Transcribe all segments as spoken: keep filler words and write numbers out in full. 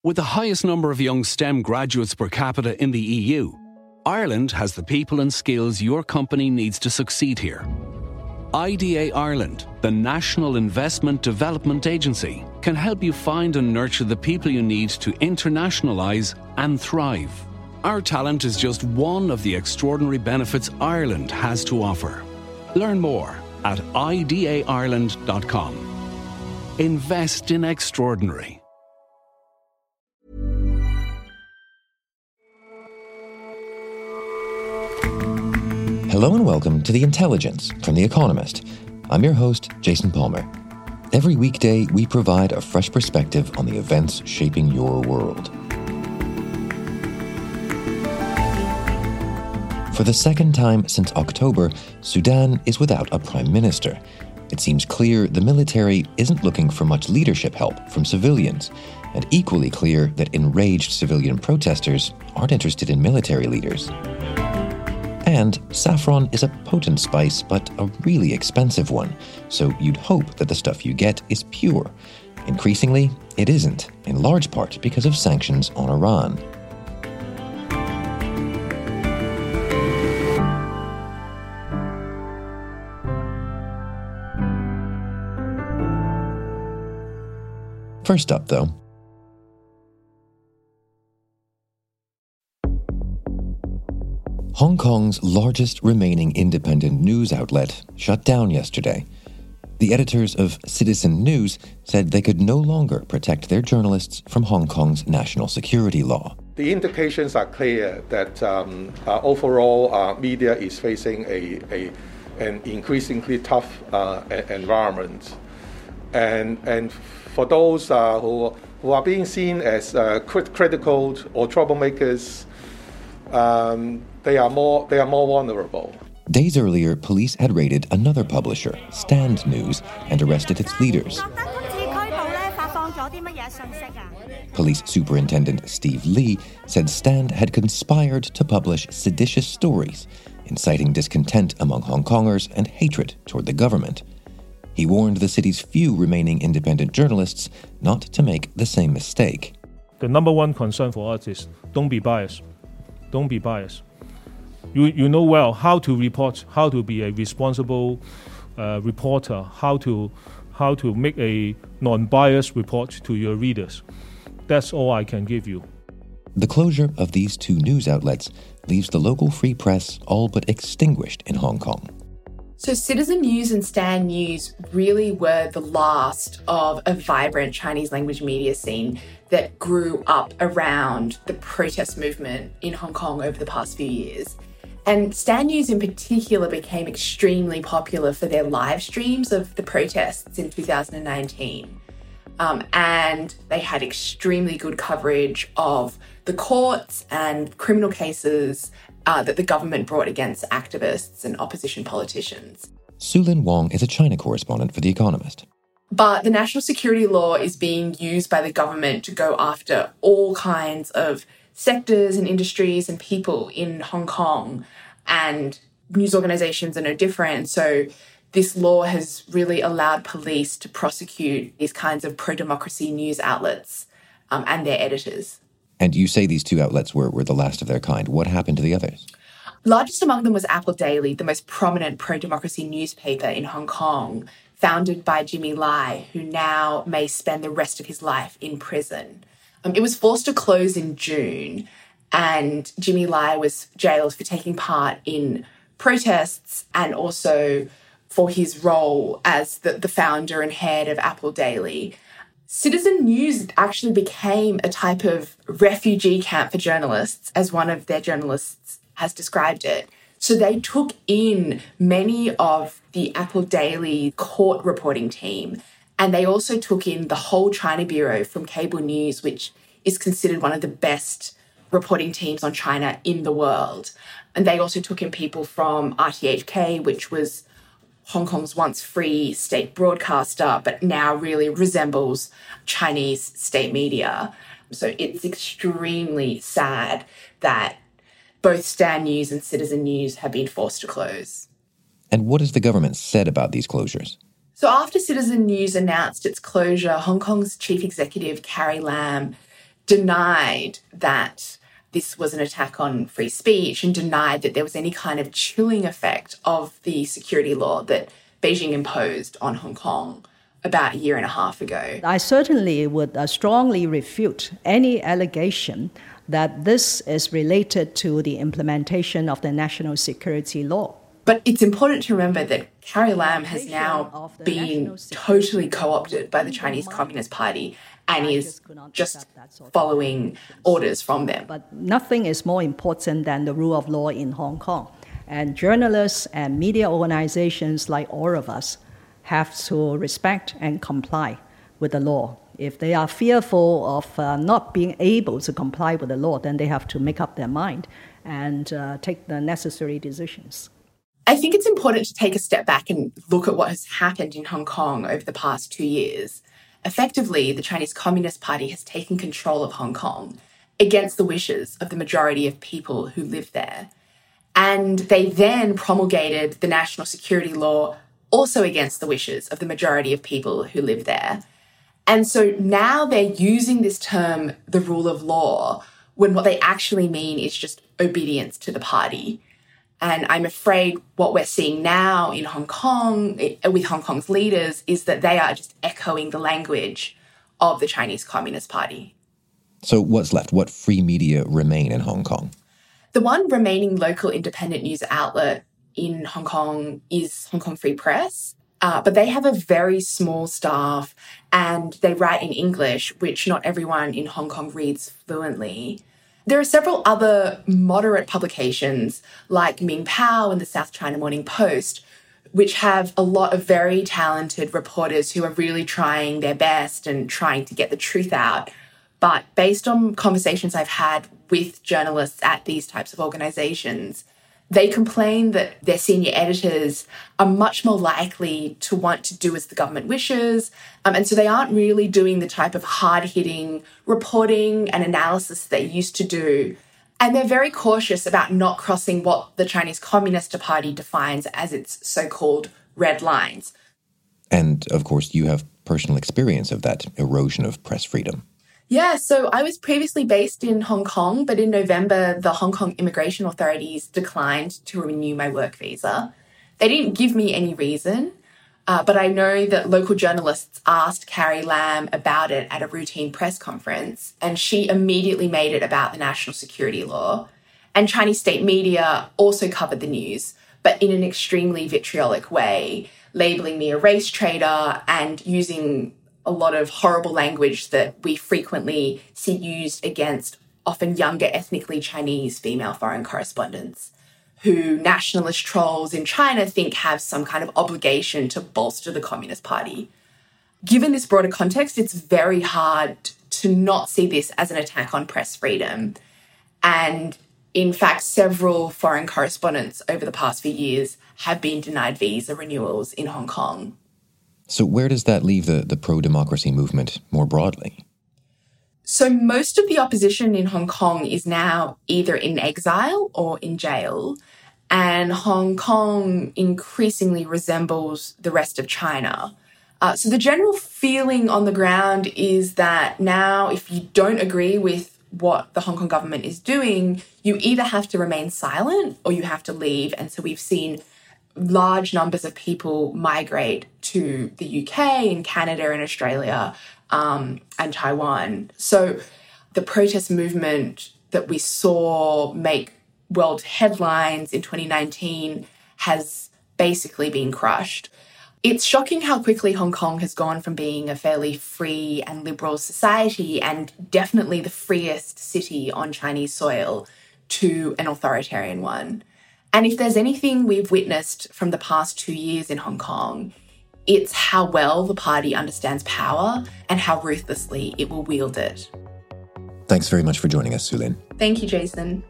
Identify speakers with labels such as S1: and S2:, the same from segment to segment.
S1: With the highest number of young STEM graduates per capita in the E U, Ireland has the people and skills your company needs to succeed here. I D A Ireland, the National Investment Development Agency, can help you find and nurture the people you need to internationalise and thrive. Our talent is just one of the extraordinary benefits Ireland has to offer. Learn more at I D A Ireland dot com. Invest in extraordinary.
S2: Hello and welcome to The Intelligence from The Economist. I'm your host, Jason Palmer. Every weekday, we provide a fresh perspective on the events shaping your world. For the second time since October, Sudan is without a prime minister. It seems clear the military isn't looking for much leadership help from civilians, and equally clear that enraged civilian protesters aren't interested in military leaders. And saffron is a potent spice, but a really expensive one, so you'd hope that the stuff you get is pure. Increasingly, it isn't, in large part because of sanctions on Iran. First up, though, Hong Kong's largest remaining independent news outlet shut down yesterday. The editors of Citizen News said they could no longer protect their journalists from Hong Kong's national security law.
S3: The indications are clear that um, uh, overall uh, media is facing a, a an increasingly tough uh, environment, and and for those uh, who who are being seen as uh, crit- critical or troublemakers, um, they are more they are more vulnerable.
S2: Days earlier, police had raided another publisher, Stand News, and arrested its leaders. Police Superintendent Steve Lee said Stand had conspired to publish seditious stories, inciting discontent among Hong Kongers and hatred toward the government. He warned the city's few remaining independent journalists not to make the same mistake.
S4: The number one concern for us is don't be biased. Don't be biased. You you know well how to report, how to be a responsible uh, reporter, how to how to make a non-biased report to your readers. That's all I can give you.
S2: The closure of these two news outlets leaves the local free press all but extinguished in Hong Kong.
S5: So Citizen News and Stand News really were the last of a vibrant Chinese language media scene that grew up around the protest movement in Hong Kong over the past few years. And Stand News in particular became extremely popular for their live streams of the protests in two thousand nineteen. Um, and they had extremely good coverage of the courts and criminal cases uh, that the government brought against activists and opposition politicians.
S2: Su-Lin Wong is a China correspondent for The Economist.
S5: But the national security law is being used by the government to go after all kinds of sectors and industries and people in Hong Kong, and news organisations are no different. So this law has really allowed police to prosecute these kinds of pro-democracy news outlets um, and their editors.
S2: And you say these two outlets were, were the last of their kind. What happened to the others?
S5: Largest among them was Apple Daily, the most prominent pro-democracy newspaper in Hong Kong, founded by Jimmy Lai, who now may spend the rest of his life in prison. Um, it was forced to close in June, and Jimmy Lai was jailed for taking part in protests and also for his role as the, the founder and head of Apple Daily. Citizen News actually became a type of refugee camp for journalists, as one of their journalists has described it. So they took in many of the Apple Daily court reporting team, and they also took in the whole China Bureau from Cable News, which is considered one of the best reporting teams on China in the world. And they also took in people from R T H K, which was Hong Kong's once free state broadcaster, but now really resembles Chinese state media. So it's extremely sad that both Stand News and Citizen News have been forced to close.
S2: And what has the government said about these closures?
S5: So after Citizen News announced its closure, Hong Kong's chief executive, Carrie Lam, denied that this was an attack on free speech and denied that there was any kind of chilling effect of the security law that Beijing imposed on Hong Kong about a year and a half ago.
S6: I certainly would uh, strongly refute any allegation that this is related to the implementation of the national security law.
S5: But it's important to remember that Carrie Lam has now been totally co-opted by the Chinese Communist Party and is just following orders from them.
S6: But nothing is more important than the rule of law in Hong Kong. And journalists and media organizations like all of us have to respect and comply with the law. If they are fearful of uh, not being able to comply with the law, then they have to make up their mind and uh, take the necessary decisions.
S5: I think it's important to take a step back and look at what has happened in Hong Kong over the past two years. Effectively, the Chinese Communist Party has taken control of Hong Kong against the wishes of the majority of people who live there. And they then promulgated the national security law also against the wishes of the majority of people who live there. And so now they're using this term, the rule of law, when what they actually mean is just obedience to the party. And I'm afraid what we're seeing now in Hong Kong, with Hong Kong's leaders, is that they are just echoing the language of the Chinese Communist Party.
S2: So what's left? What free media remain in Hong Kong?
S5: The one remaining local independent news outlet in Hong Kong is Hong Kong Free Press, uh, but they have a very small staff and they write in English, which not everyone in Hong Kong reads fluently. There are several other moderate publications like Ming Pao and the South China Morning Post, which have a lot of very talented reporters who are really trying their best and trying to get the truth out. But based on conversations I've had with journalists at these types of organisations, they complain that their senior editors are much more likely to want to do as the government wishes. Um, and so they aren't really doing the type of hard-hitting reporting and analysis they used to do. And they're very cautious about not crossing what the Chinese Communist Party defines as its so-called red lines.
S2: And, of course, you have personal experience of that erosion of press freedom.
S5: Yeah, so I was previously based in Hong Kong, but in November, the Hong Kong immigration authorities declined to renew my work visa. They didn't give me any reason, uh, but I know that local journalists asked Carrie Lam about it at a routine press conference, and she immediately made it about the national security law. And Chinese state media also covered the news, but in an extremely vitriolic way, labelling me a race traitor and using a lot of horrible language that we frequently see used against often younger ethnically Chinese female foreign correspondents who nationalist trolls in China think have some kind of obligation to bolster the Communist Party. Given this broader context, it's very hard to not see this as an attack on press freedom. And in fact, several foreign correspondents over the past few years have been denied visa renewals in Hong Kong.
S2: So where does that leave the, the pro-democracy movement more broadly?
S5: So most of the opposition in Hong Kong is now either in exile or in jail, and Hong Kong increasingly resembles the rest of China. Uh, so the general feeling on the ground is that now if you don't agree with what the Hong Kong government is doing, you either have to remain silent or you have to leave. And so we've seen large numbers of people migrate to the U K and Canada and Australia um, and Taiwan. So the protest movement that we saw make world headlines in twenty nineteen has basically been crushed. It's shocking how quickly Hong Kong has gone from being a fairly free and liberal society and definitely the freest city on Chinese soil to an authoritarian one. And if there's anything we've witnessed from the past two years in Hong Kong, it's how well the party understands power and how ruthlessly it will wield it.
S2: Thanks very much for joining us, Sue Lin.
S5: Thank you, Jason.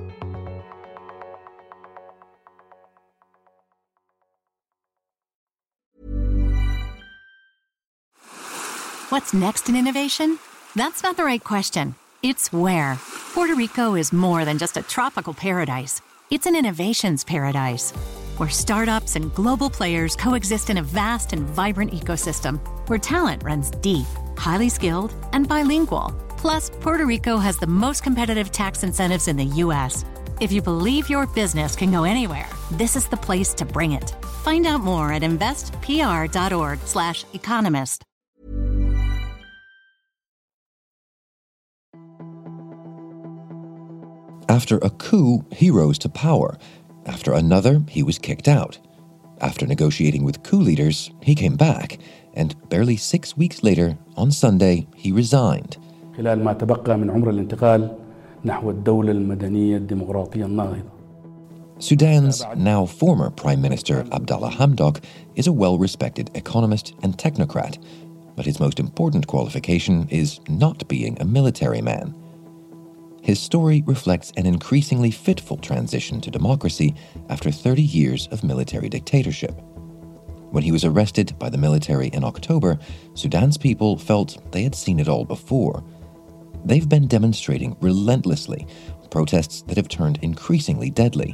S7: What's next in innovation? That's not the right question. It's where. Puerto Rico is more than just a tropical paradise. It's an innovations paradise, where startups and global players coexist in a vast and vibrant ecosystem, where talent runs deep, highly skilled, and bilingual, Plus, Puerto Rico has the most competitive tax incentives in the U S. If you believe your business can go anywhere, this is the place to bring it. Find out more at investpr.org slash economist.
S2: After a coup, he rose to power. After another, he was kicked out. After negotiating with coup leaders, he came back. And barely six weeks later, on Sunday, he resigned.
S8: خلال ما تبقى من عمر الانتقال نحو الدولة المدنية الديمقراطية الناهضة.
S2: Sudan's now former Prime Minister Abdallah Hamdok is a well-respected economist and technocrat, but his most important qualification is not being a military man. His story reflects an increasingly fitful transition to democracy after thirty years of military dictatorship. When he was arrested by the military in October, Sudan's people felt they had seen it all before. They've been demonstrating relentlessly, protests that have turned increasingly deadly.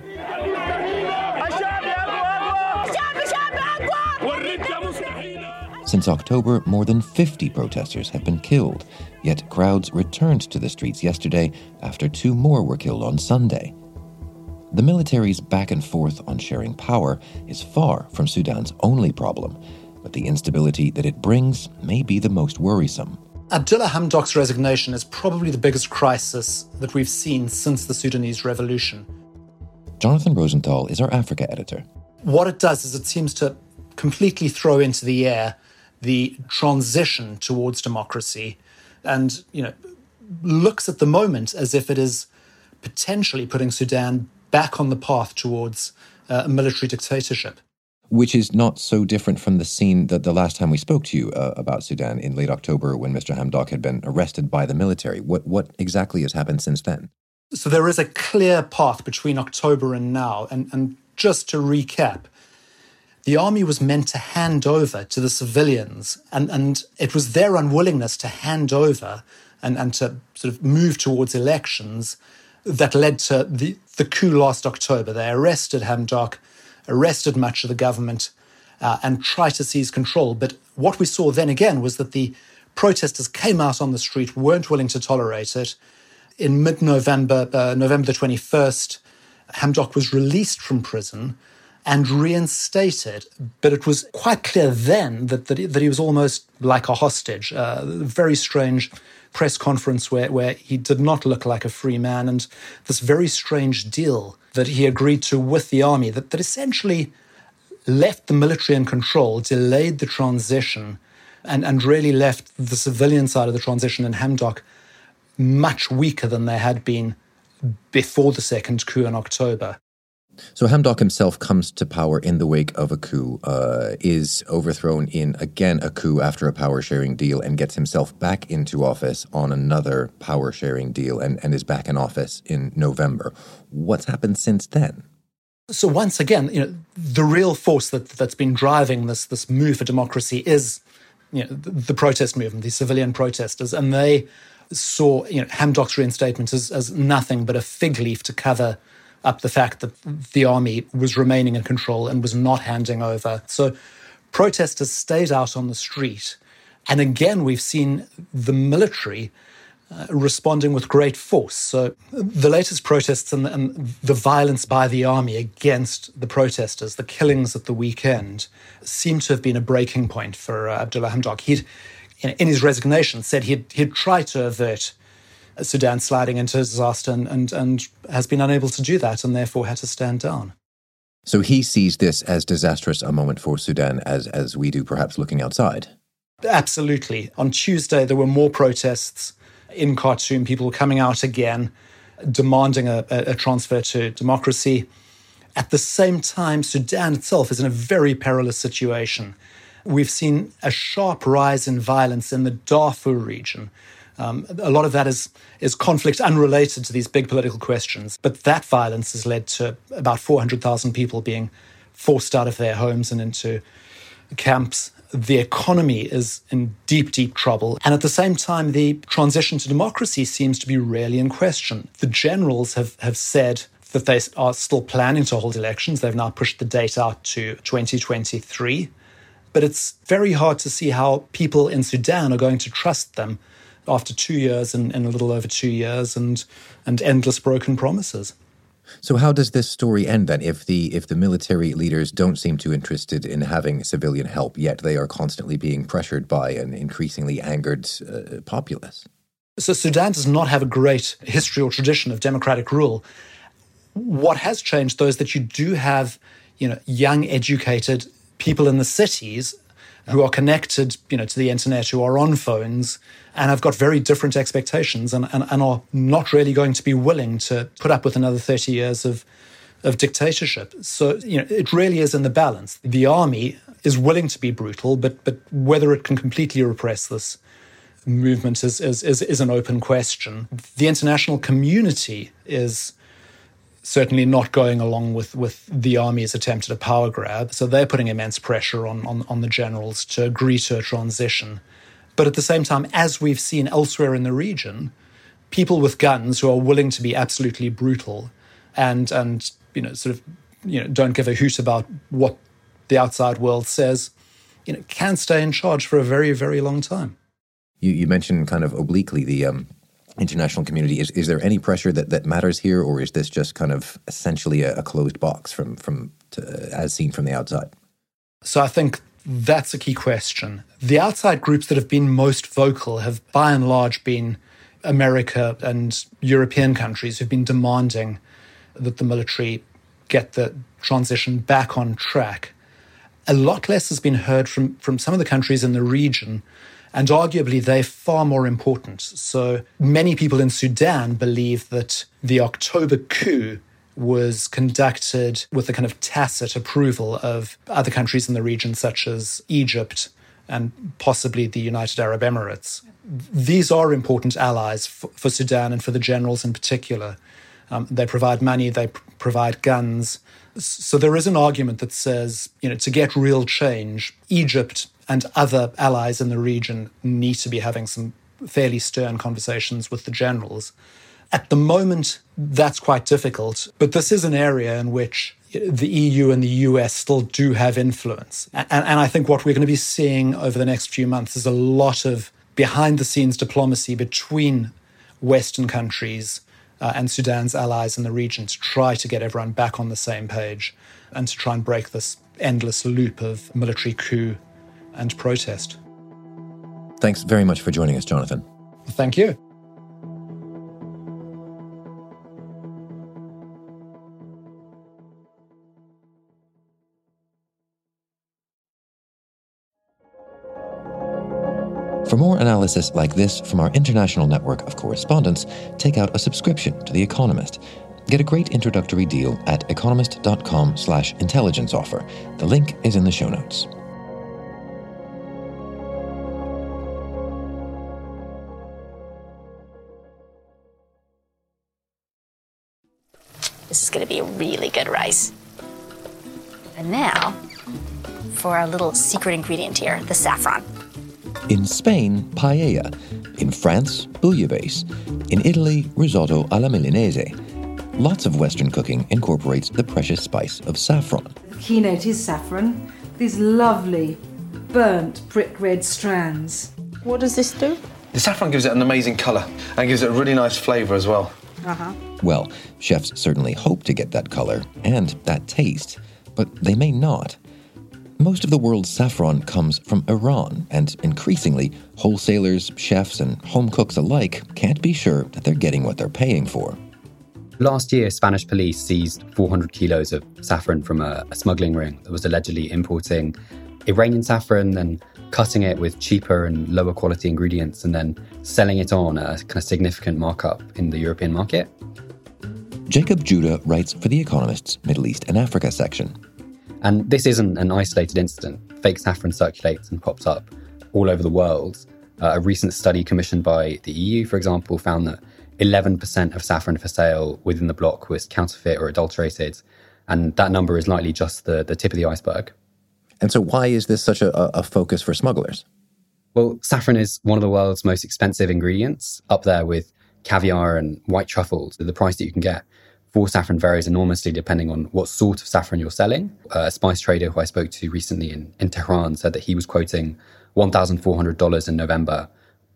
S2: Since October, more than fifty protesters have been killed, yet crowds returned to the streets yesterday after two more were killed on Sunday. The military's back and forth on sharing power is far from Sudan's only problem, but the instability that it brings may be the most worrisome.
S9: Abdullah Hamdok's resignation is probably the biggest crisis that we've seen since the Sudanese revolution.
S2: Jonathan Rosenthal is our Africa editor.
S9: What it does is it seems to completely throw into the air the transition towards democracy and, you know, looks at the moment as if it is potentially putting Sudan back on the path towards uh, a military dictatorship.
S2: Which is not so different from the scene that the last time we spoke to you uh, about Sudan in late October when Mister Hamdok had been arrested by the military. What what exactly has happened since then?
S9: So there is a clear path between October and now. And, and just to recap, the army was meant to hand over to the civilians, and, and it was their unwillingness to hand over and, and to sort of move towards elections that led to the, the coup last October. They arrested Hamdok, arrested much of the government, uh, and tried to seize control. But what we saw then again was that the protesters came out on the street, weren't willing to tolerate it. In mid-November, uh, November the twenty-first, Hamdok was released from prison and reinstated. But it was quite clear then that, that, he, that he was almost like a hostage. Uh, a very strange press conference where, where he did not look like a free man, and this very strange deal that he agreed to with the army that, that essentially left the military in control, delayed the transition, and, and really left the civilian side of the transition in Hamdok much weaker than they had been before the second coup in October.
S2: So Hamdok himself comes to power in the wake of a coup, uh, is overthrown in, again, a coup after a power-sharing deal, and gets himself back into office on another power-sharing deal and, and is back in office in November. What's happened since then?
S9: So once again, you know, the real force that, that's been driving this, this move for democracy is, you know, the, the protest movement, the civilian protesters, and they saw, you know, Hamdok's reinstatement as, as nothing but a fig leaf to cover up the fact that the army was remaining in control and was not handing over. So protesters stayed out on the street. And again, we've seen the military uh, responding with great force. So the latest protests and the, and the violence by the army against the protesters, the killings at the weekend, seem to have been a breaking point for uh, Abdullah Hamdok. He'd, in, in his resignation, said he'd, he'd try to avert Sudan sliding into disaster and, and, and has been unable to do that and therefore had to stand down.
S2: So he sees this as disastrous a moment for Sudan as, as we do perhaps looking outside?
S9: Absolutely. On Tuesday, there were more protests in Khartoum, people coming out again, demanding a, a, a transfer to democracy. At the same time, Sudan itself is in a very perilous situation. We've seen a sharp rise in violence in the Darfur region. Um, a lot of that is, is conflict unrelated to these big political questions. But that violence has led to about four hundred thousand people being forced out of their homes and into camps. The economy is in deep, deep trouble. And at the same time, the transition to democracy seems to be really in question. The generals have, have said that they are still planning to hold elections. They've now pushed the date out to twenty twenty-three. But it's very hard to see how people in Sudan are going to trust them after two years and in a little over two years and and endless broken promises.
S2: So how does this story end then? If the if the military leaders don't seem too interested in having civilian help, yet they are constantly being pressured by an increasingly angered uh, populace?
S9: So Sudan does not have a great history or tradition of democratic rule. What has changed, though, is that you do have, you know, young, educated people in the cities who are connected, you know, to the internet, who are on phones and have got very different expectations and, and, and are not really going to be willing to put up with another thirty years of, of dictatorship. So, you know, it really is in the balance. The army is willing to be brutal, but but whether it can completely repress this movement is is is, is an open question. The international community is certainly not going along with, with the army's attempt at a power grab. So they're putting immense pressure on, on, on the generals to agree to a transition. But at the same time, as we've seen elsewhere in the region, people with guns who are willing to be absolutely brutal and, and you know, sort of, you know, don't give a hoot about what the outside world says, you know, can stay in charge for a very, very long time.
S2: You, you mentioned kind of obliquely the um, international community. Is is there any pressure that, that matters here, or is this just kind of essentially a, a closed box from from to, as seen from the outside?
S9: So I think that's a key question. The outside groups that have been most vocal have by and large been America and European countries who've been demanding that the military get the transition back on track. A lot less has been heard from, from some of the countries in the region, and arguably they're far more important. So many people in Sudan believe that the October coup was conducted with a kind of tacit approval of other countries in the region, such as Egypt and possibly the United Arab Emirates. These are important allies for, for Sudan and for the generals in particular. Um, they provide money, they pr- provide guns. So there is an argument that says, you know, to get real change, Egypt and other allies in the region need to be having some fairly stern conversations with the generals. At the moment, that's quite difficult, but this is an area in which the E U and the U S still do have influence. And, and I think what we're going to be seeing over the next few months is a lot of behind-the-scenes diplomacy between Western countries uh, and Sudan's allies in the region to try to get everyone back on the same page and to try and break this endless loop of military coup and protest.
S2: Thanks very much for joining us, Jonathan.
S9: Thank you.
S2: For more analysis like this from our international network of correspondents, take out a subscription to The Economist. Get a great introductory deal at economist.com slash intelligence offer. The link is in the show notes.
S10: This is going to be a really good rice. And now, for our little secret ingredient here, the saffron.
S2: In Spain, paella. In France, bouillabaisse. In Italy, risotto alla milanese. Lots of Western cooking incorporates the precious spice of saffron.
S11: The keynote is saffron. These lovely, burnt brick red strands.
S10: What does this do?
S12: The saffron gives it an amazing colour and gives it a really nice flavour as well.
S11: Uh-huh.
S2: Well, chefs certainly hope to get that colour and that taste, but they may not. Most of the world's saffron comes from Iran, and increasingly, wholesalers, chefs, and home cooks alike can't be sure that they're getting what they're paying for.
S13: Last year, Spanish police seized four hundred kilos of saffron from a, a smuggling ring that was allegedly importing Iranian saffron and cutting it with cheaper and lower quality ingredients and then selling it on at a kind of significant markup in the European market.
S2: Jacob Judah writes for The Economist's Middle East and Africa section.
S13: And this isn't an isolated incident. Fake saffron circulates and pops up all over the world. Uh, a recent study commissioned by the E U, for example, found that eleven percent of saffron for sale within the bloc was counterfeit or adulterated. And that number is likely just the, the tip of the iceberg.
S2: And so why is this such a, a focus for smugglers?
S13: Well, saffron is one of the world's most expensive ingredients, up there with caviar and white truffles. The price that you can get for saffron varies enormously depending on what sort of saffron you're selling. Uh, a spice trader who I spoke to recently in, in Tehran said that he was quoting one thousand four hundred dollars in November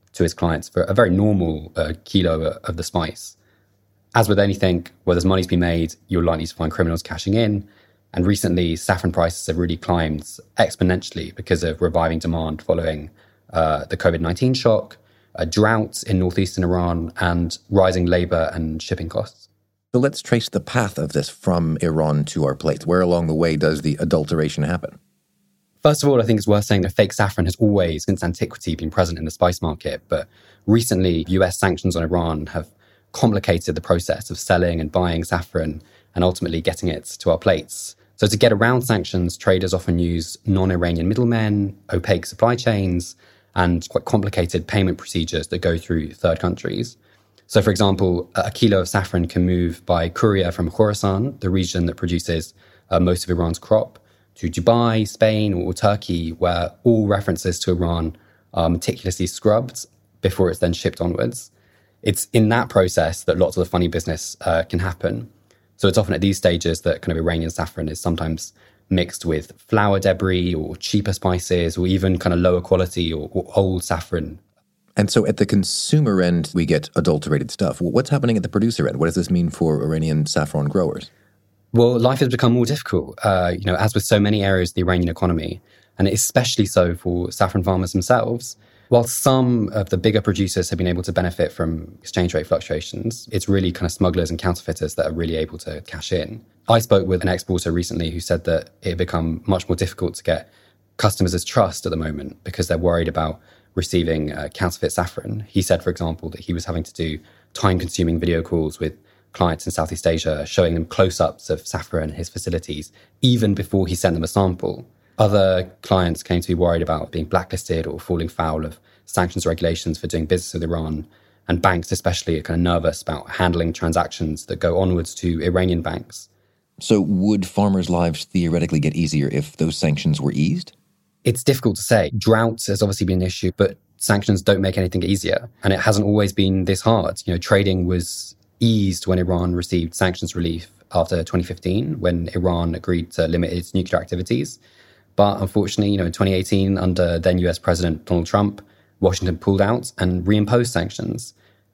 S13: to his clients for a very normal uh, kilo of the spice. As with anything, where there's money to be made, you're likely to find criminals cashing in. And recently, saffron prices have really climbed exponentially because of reviving demand following uh, the covid nineteen shock, a drought in northeastern Iran, and rising labor and shipping costs.
S2: So let's trace the path of this from Iran to our plates. Where along the way does the adulteration happen?
S13: First of all, I think it's worth saying that fake saffron has always, since antiquity, been present in the spice market. But recently, U S sanctions on Iran have complicated the process of selling and buying saffron and ultimately getting it to our plates. So to get around sanctions, traders often use non-Iranian middlemen, opaque supply chains, and quite complicated payment procedures that go through third countries. So, for example, a kilo of saffron can move by courier from Khorasan, the region that produces uh, most of Iran's crop, to Dubai, Spain, or Turkey, where all references to Iran are meticulously scrubbed before it's then shipped onwards. It's in that process that lots of the funny business uh, can happen. So it's often at these stages that kind of Iranian saffron is sometimes mixed with flour debris or cheaper spices or even kind of lower quality or, or old saffron.
S2: And so at the consumer end, we get adulterated stuff. What's happening at the producer end? What does this mean for Iranian saffron growers?
S13: Well, life has become more difficult, uh, you know, as with so many areas of the Iranian economy, and especially so for saffron farmers themselves. While some of the bigger producers have been able to benefit from exchange rate fluctuations, it's really kind of smugglers and counterfeiters that are really able to cash in. I spoke with an exporter recently who said that it had become much more difficult to get customers' trust at the moment because they're worried about receiving uh, counterfeit saffron. He said, for example, that he was having to do time-consuming video calls with clients in Southeast Asia, showing them close-ups of saffron in his facilities, even before he sent them a sample. Other clients came to be worried about being blacklisted or falling foul of sanctions regulations for doing business with Iran. And banks especially are kind of nervous about handling transactions that go onwards to Iranian banks.
S2: So would farmers' lives theoretically get easier if those sanctions were eased?
S13: It's difficult to say. Drought has obviously been an issue, but sanctions don't make anything easier. And it hasn't always been this hard. You know, trading was eased when Iran received sanctions relief after twenty fifteen, when Iran agreed to limit its nuclear activities. But unfortunately, you know, in twenty eighteen, under then U S President Donald Trump, Washington pulled out and reimposed sanctions.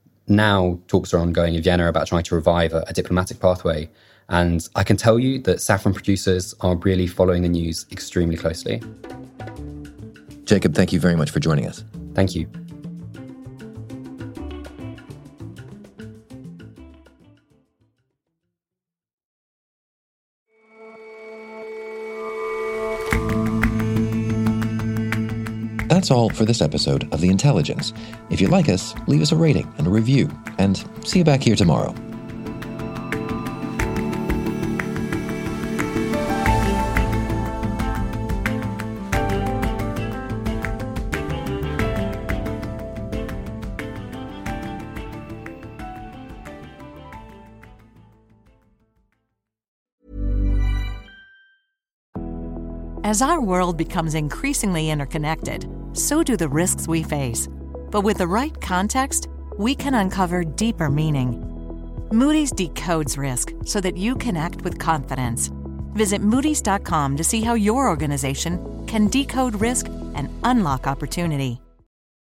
S13: Now talks are ongoing in Vienna about trying to revive a, a diplomatic pathway. And I can tell you that saffron producers are really following the news extremely closely.
S2: Jacob, thank you very much for joining us.
S13: Thank you.
S2: That's all for this episode of The Intelligence. If you like us, leave us a rating and a review, and see you back here tomorrow.
S14: As our world becomes increasingly interconnected, so do the risks we face. But with the right context, we can uncover deeper meaning. Moody's decodes risk so that you can act with confidence. Visit Moody's dot com to see how your organization can decode risk and unlock opportunity.